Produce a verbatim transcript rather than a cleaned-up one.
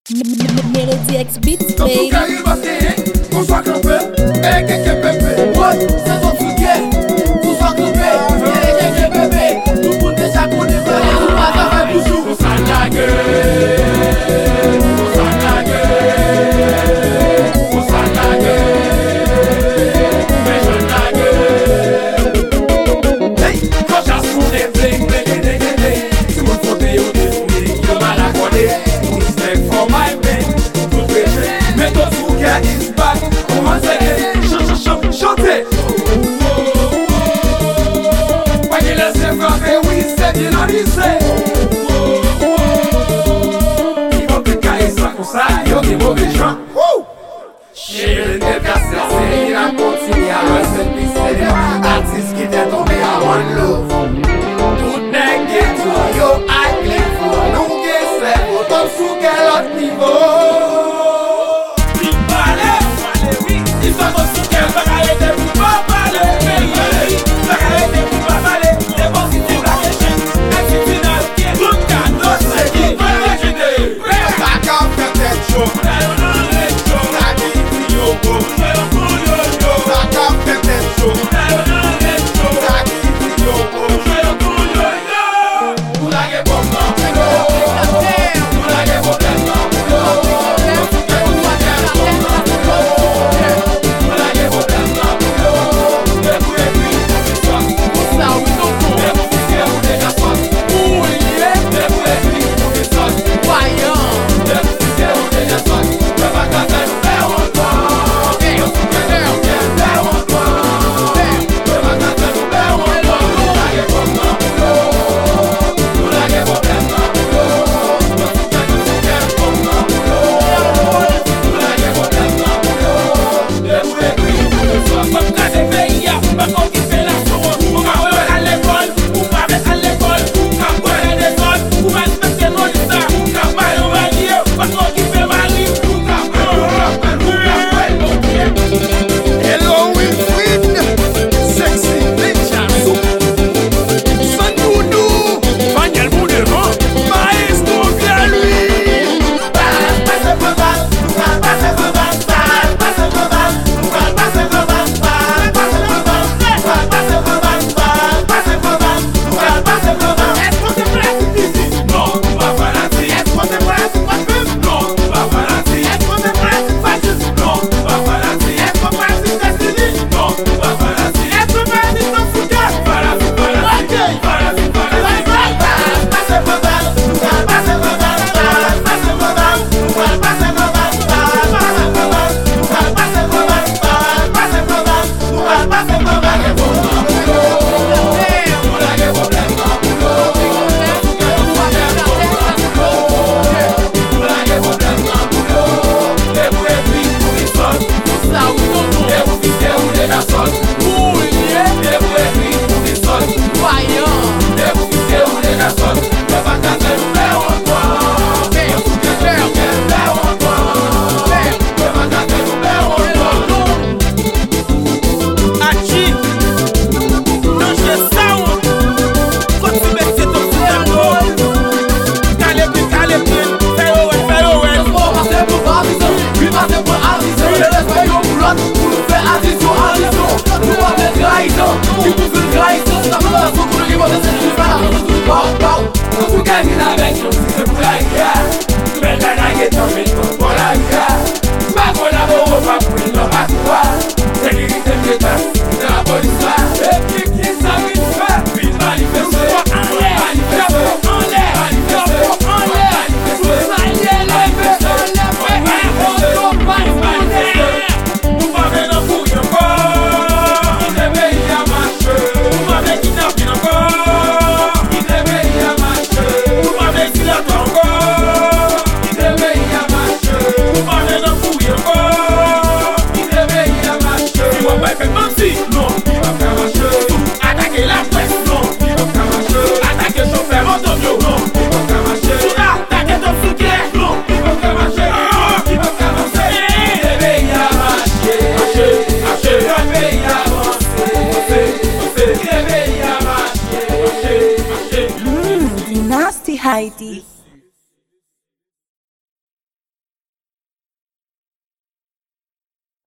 Melody X Beats, Quand baby. tout arrive à terre, qu'on soit campé, et quelqu'un bébé. Ouais, c'est ton souquet, qu'on soit campé, et quelqu'un bébé. Tout le monde déjà connaît, mais on va faire toujours. On s'en la gueule, on s'en la gueule, on s'en la gueule, mais je la gueule. Hey, quand j'assume les bling, bling, bling, bling, si mon fauteuil au détourné, il y a mal à coller. For my man, good vision. Metal Suka is back. Once again, sh sh sh chante. Pas qu'il laisse frapper, oui, c'est bien avisé. Il faut que Kaïs soit comme ça, il y a des mauvais gens. Chez le déverseur, c'est il a continué à rester mystérieux. Artiste qui t'est tombé à one love. Tout n'est qu'un tout, yo, I click for. Nous qui c'est, autant sous quel autre niveau. Il parlait, oui, il faut qu'on sous quel va arrêter pour pas parler. Il va arrêter pour pas parler. Les positifs, la question, attitudinal, qui est tout cadeau, c'est qui va l'agiter. Ça cap fait tête chaud, ça dit yo go, ça cap fait tête chaud, ça dit yo go. Pour la guerre, pour Nasty Heidi.